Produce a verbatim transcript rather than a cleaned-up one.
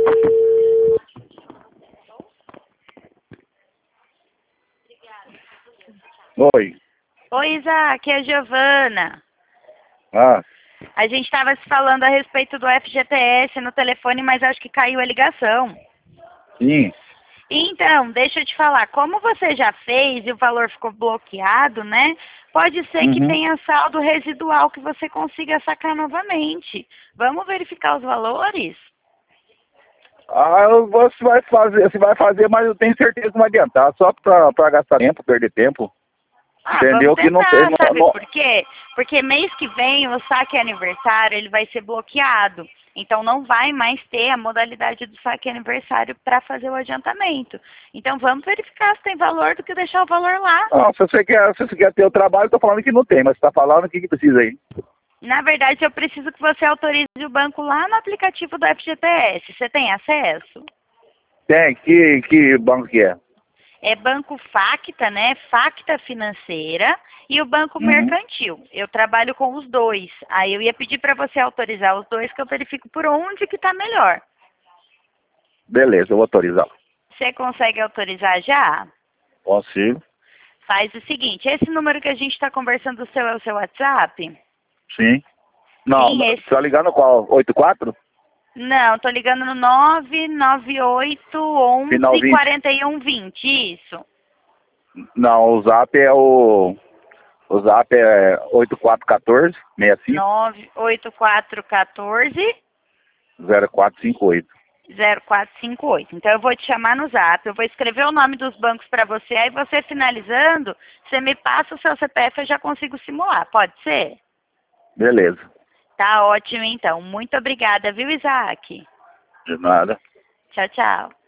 Oi. Oi, Isaac, é a Giovana. Ah, A gente estava se falando a respeito do F G T S no telefone, mas acho que caiu a ligação. sim. Então, deixa eu te falar, como você já fez e o valor ficou bloqueado, né? Pode ser que Uhum. tenha saldo residual que você consiga sacar novamente. Vamos verificar os valores? Ah, eu- você vai fazer, você vai fazer, mas eu tenho certeza que não vai adiantar, só pra, pra gastar tempo, perder tempo. Ah, Entendeu? vamos Que não tem. tentar, Não, sabe não- por quê? Porque mês que vem o saque aniversário ele vai ser bloqueado. Então não vai mais ter a modalidade do saque aniversário para fazer o adiantamento. Então vamos verificar se tem valor do que deixar o valor lá. não, se você quer, se você quer ter o trabalho, eu tô falando que não tem, mas você tá falando o que, que precisa aí. Na verdade, eu preciso que você autorize o banco lá no aplicativo do F G T S. Você tem acesso? Tem, que, que banco que é? É Banco Facta, né? Facta Financeira e o Banco Uhum. Mercantil. Eu trabalho com os dois. Aí eu ia pedir para você autorizar os dois, que eu verifico por onde que está melhor. Beleza, eu vou autorizar. Você consegue autorizar já? Consigo? Faz o seguinte, esse número que a gente está conversando, o seu é o seu WhatsApp? Sim. Não, Sim, esse. tá ligando qual? oito quatro? Não, tô ligando no nove nove oito Final onze vinte. quarenta e um vinte, isso. Não, o zap é o. O zap é oito quatro um quatro, seis cinco, nove oito quatro um quatro zero quatro cinco oito. zero quatro cinco oito. Então eu vou te chamar no zap, eu vou escrever o nome dos bancos para você, aí você finalizando, você me passa o seu C P F, eu já consigo simular, pode ser? Beleza. Tá ótimo então, muito obrigada, viu, Isaac? De nada. Tchau, tchau.